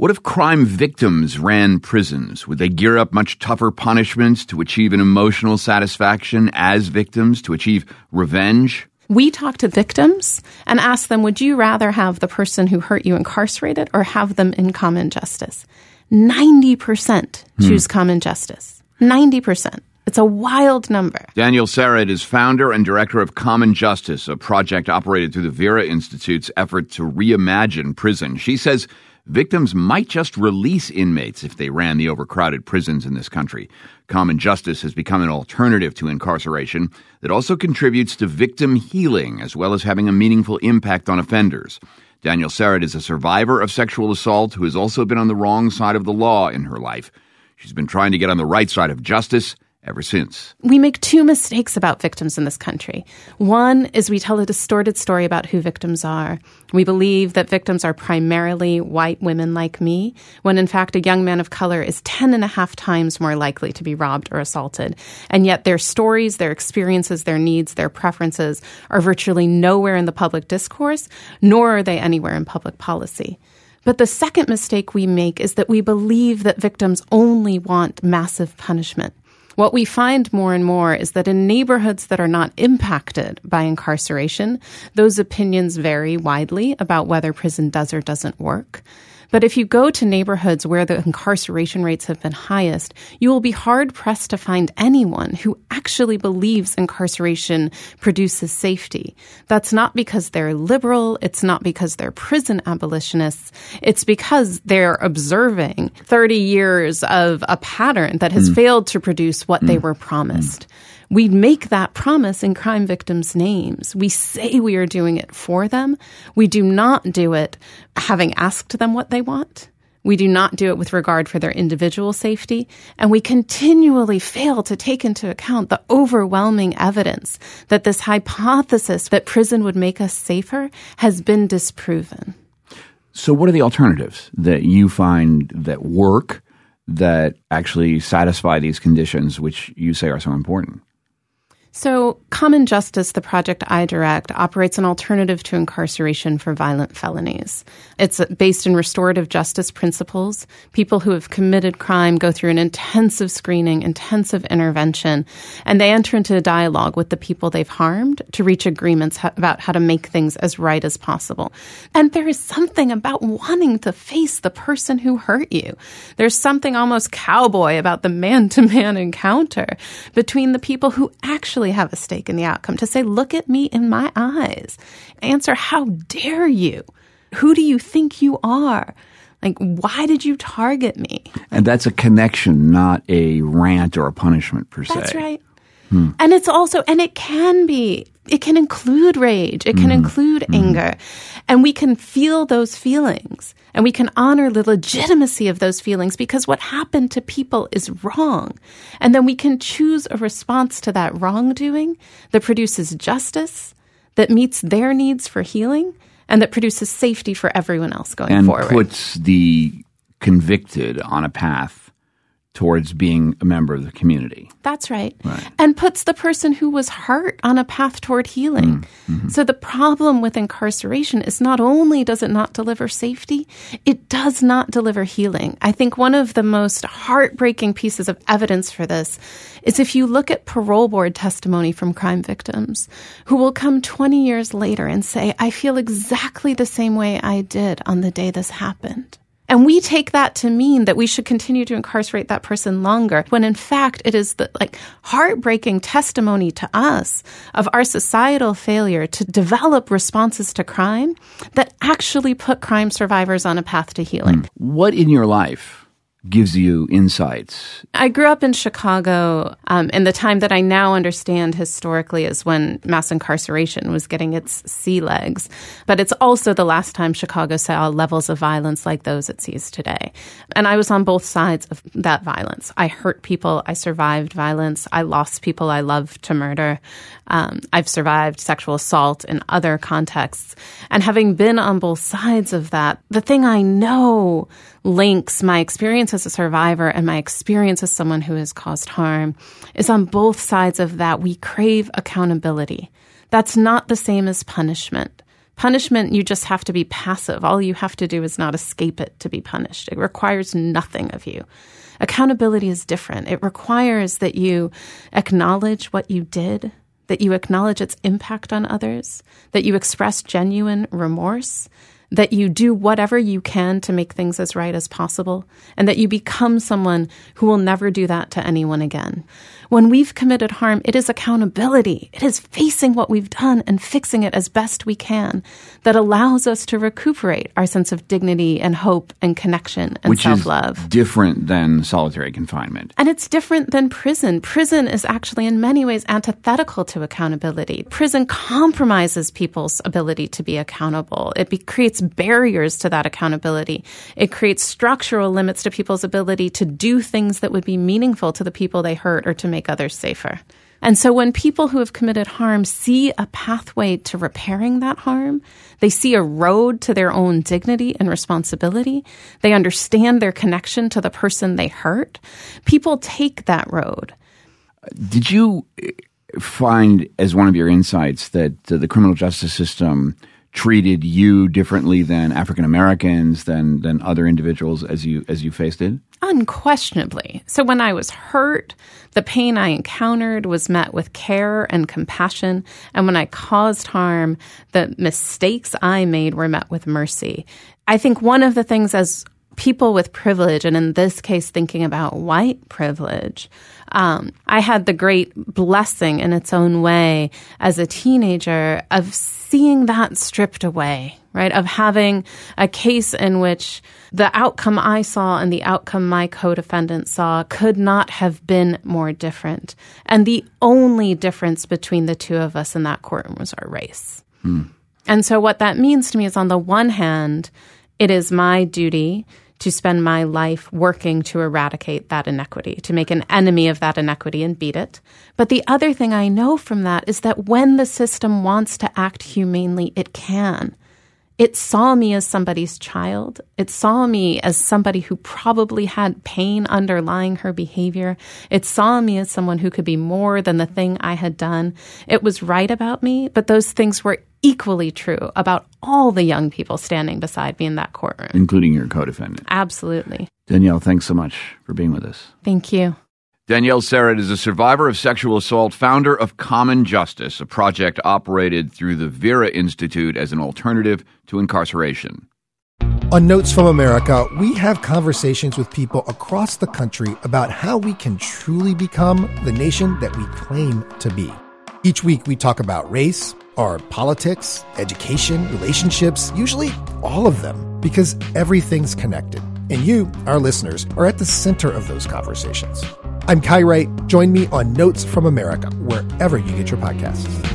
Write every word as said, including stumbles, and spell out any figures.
What if crime victims ran prisons? Would they gear up much tougher punishments to achieve an emotional satisfaction as victims, to achieve revenge? We talk to victims and ask them, would you rather have the person who hurt you incarcerated or have them in common justice? ninety percent choose hmm. common justice. ninety percent. It's a wild number. Danielle Sarad is founder and director of Common Justice, a project operated through the Vera Institute's effort to reimagine prison. She says victims might just release inmates if they ran the overcrowded prisons in this country. Common Justice has become an alternative to incarceration that also contributes to victim healing as well as having a meaningful impact on offenders. Danielle Sarad is a survivor of sexual assault who has also been on the wrong side of the law in her life. She's been trying to get on the right side of justice ever since. We make two mistakes about victims in this country. One is we tell a distorted story about who victims are. We believe that victims are primarily white women like me, when in fact a young man of color is ten and a half times more likely to be robbed or assaulted. And yet their stories, their experiences, their needs, their preferences are virtually nowhere in the public discourse, nor are they anywhere in public policy. But the second mistake we make is that we believe that victims only want massive punishment. What we find more and more is that in neighborhoods that are not impacted by incarceration, those opinions vary widely about whether prison does or doesn't work. But if you go to neighborhoods where the incarceration rates have been highest, you will be hard-pressed to find anyone who actually believes incarceration produces safety. That's not because they're liberal. It's not because they're prison abolitionists. It's because they're observing thirty years of a pattern that has mm. failed to produce what mm. they were promised. Mm. We make that promise in crime victims' names. We say we are doing it for them. We do not do it having asked them what they want. We do not do it with regard for their individual safety. And we continually fail to take into account the overwhelming evidence that this hypothesis that prison would make us safer has been disproven. So what are the alternatives that you find that work, that actually satisfy these conditions, which you say are so important? So Common Justice, the project I direct, operates an alternative to incarceration for violent felonies. It's based in restorative justice principles. People who have committed crime go through an intensive screening, intensive intervention, and they enter into a dialogue with the people they've harmed to reach agreements about how to make things as right as possible. And there is something about wanting to face the person who hurt you. There's something almost cowboy about the man-to-man encounter between the people who actually have a stake in the outcome, to say, look at me in my eyes. Answer, how dare you? Who do you think you are? Like, why did you target me? And that's a connection, not a rant or a punishment per se. That's right. Hmm. And it's also, and it can be, it can include rage. It can mm-hmm. include mm-hmm. anger. And we can feel those feelings. And we can honor the legitimacy of those feelings because what happened to people is wrong. And then we can choose a response to that wrongdoing that produces justice, that meets their needs for healing, and that produces safety for everyone else going and forward. And puts the convicted on a path towards being a member of the community. That's right. right. And puts the person who was hurt on a path toward healing. Mm-hmm. So the problem with incarceration is not only does it not deliver safety, it does not deliver healing. I think one of the most heartbreaking pieces of evidence for this is if you look at parole board testimony from crime victims who will come twenty years later and say, I feel exactly the same way I did on the day this happened. And we take that to mean that we should continue to incarcerate that person longer, when in fact it is the like heartbreaking testimony to us of our societal failure to develop responses to crime that actually put crime survivors on a path to healing. What in your life gives you insights? I grew up in Chicago um, in the time that I now understand historically is when mass incarceration was getting its sea legs. But it's also the last time Chicago saw levels of violence like those it sees today. And I was on both sides of that violence. I hurt people. I survived violence. I lost people I loved to murder. Um, I've survived sexual assault in other contexts. And having been on both sides of that, the thing I know links my experience as a survivor and my experience as someone who has caused harm is on both sides of that we crave accountability. That's not the same as punishment. Punishment, you just have to be passive. All you have to do is not escape it to be punished. It requires nothing of you. Accountability is different. It requires that you acknowledge what you did, that you acknowledge its impact on others, that you express genuine remorse, that you do whatever you can to make things as right as possible, and that you become someone who will never do that to anyone again. When we've committed harm, it is accountability. It is facing what we've done and fixing it as best we can that allows us to recuperate our sense of dignity and hope and connection and Which self-love. Which is different than solitary confinement. And it's different than prison. Prison is actually in many ways antithetical to accountability. Prison compromises people's ability to be accountable. It be- creates barriers to that accountability. It creates structural limits to people's ability to do things that would be meaningful to the people they hurt or to make others safer. And so when people who have committed harm see a pathway to repairing that harm, they see a road to their own dignity and responsibility, they understand their connection to the person they hurt, people take that road. Did you find as one of your insights that uh, the criminal justice system treated you differently than African Americans, than than other individuals as you as you faced it? Unquestionably. So when I was hurt, the pain I encountered was met with care and compassion. And when I caused harm, the mistakes I made were met with mercy. I think one of the things as people with privilege, and in this case thinking about white privilege, um, I had the great blessing in its own way as a teenager of seeing that stripped away, right? Of having a case in which the outcome I saw and the outcome my co-defendant saw could not have been more different. And the only difference between the two of us in that courtroom was our race. Hmm. And so what that means to me is, on the one hand, it is my duty to spend my life working to eradicate that inequity, to make an enemy of that inequity and beat it. But the other thing I know from that is that when the system wants to act humanely, it can. It saw me as somebody's child. It saw me as somebody who probably had pain underlying her behavior. It saw me as someone who could be more than the thing I had done. It was right about me, but those things were equally true about all the young people standing beside me in that courtroom. Including your co-defendant. Absolutely. Danielle, thanks so much for being with us. Thank you. Danielle Serrett is a survivor of sexual assault, founder of Common Justice, a project operated through the Vera Institute as an alternative to incarceration. On Notes from America, we have conversations with people across the country about how we can truly become the nation that we claim to be. Each week, we talk about race, our politics, education, relationships, usually all of them, because everything's connected. And you, our listeners, are at the center of those conversations. I'm Kai Wright. Join me on Notes from America, wherever you get your podcasts.